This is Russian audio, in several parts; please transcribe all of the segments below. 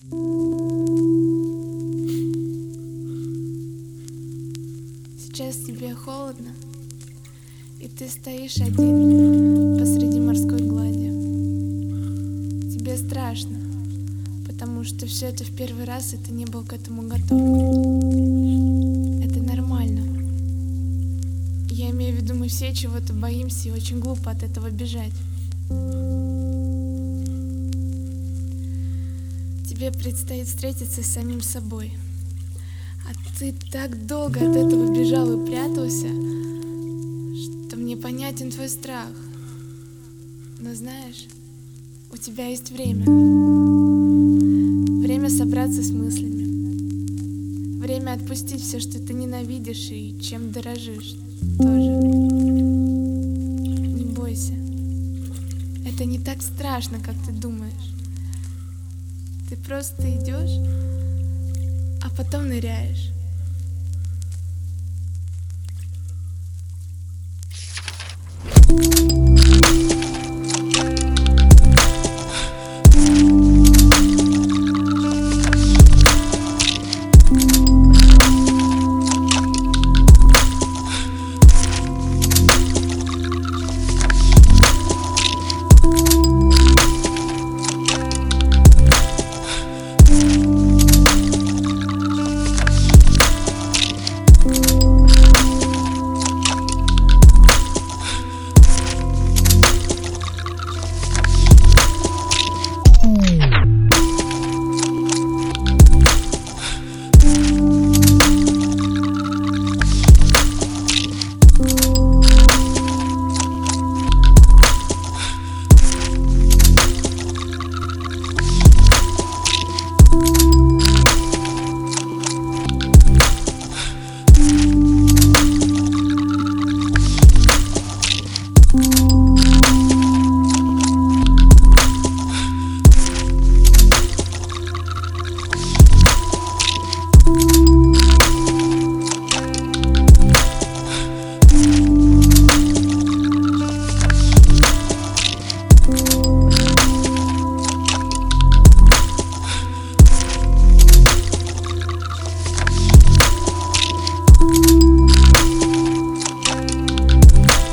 Сейчас тебе холодно, и ты стоишь один посреди морской глади. Тебе страшно, потому что все это в первый раз, и ты не был к этому готов. Это нормально. Я имею в виду, мы все чего-то боимся, и очень глупо от этого бежать. Тебе предстоит встретиться с самим собой. А ты так долго от этого бежал и прятался, что мне понятен твой страх. Но знаешь, у тебя есть время. Время собраться с мыслями. Время отпустить все, что ты ненавидишь и чем дорожишь тоже. Не бойся. Это не так страшно, как ты думаешь. Ты просто идешь, а потом ныряешь.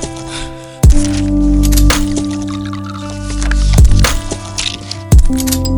You